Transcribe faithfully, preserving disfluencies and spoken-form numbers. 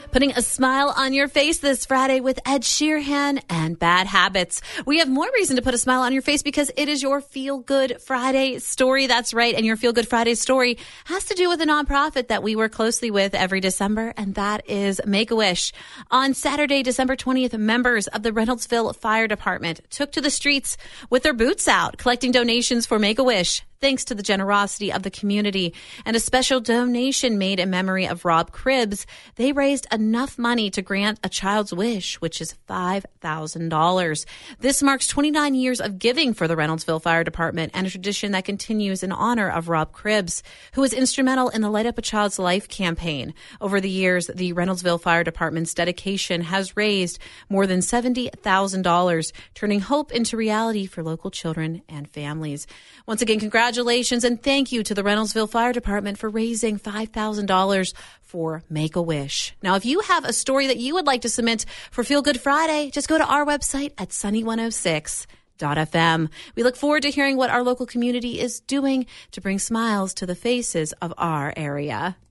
Putting a smile on your face this Friday with Ed Sheeran and Bad Habits. We have more reason to put a smile on your face because it is your Feel Good Friday story. That's right. And your Feel Good Friday story has to do with a nonprofit that we work closely with every December, and that is Make-A-Wish. On Saturday, December twentieth, members of the Reynoldsville Fire Department took to the streets with their boots out, collecting donations for Make-A-Wish. Thanks to the generosity of the community and a special donation made in memory of Rob Cribbs, they raised enough money to grant a child's wish, which is five thousand dollars. This marks twenty-nine years of giving for the Reynoldsville Fire Department and a tradition that continues in honor of Rob Cribbs, who was instrumental in the Light Up a Child's Life campaign. Over the years, the Reynoldsville Fire Department's dedication has raised more than seventy thousand dollars, turning hope into reality for local children and families. Once again, congratulations. Congratulations and thank you to the Reynoldsville Fire Department for raising five thousand dollars for Make-A-Wish. Now, if you have a story that you would like to submit for Feel Good Friday, just go to our website at sunny one oh six dot f m. We look forward to hearing what our local community is doing to bring smiles to the faces of our area.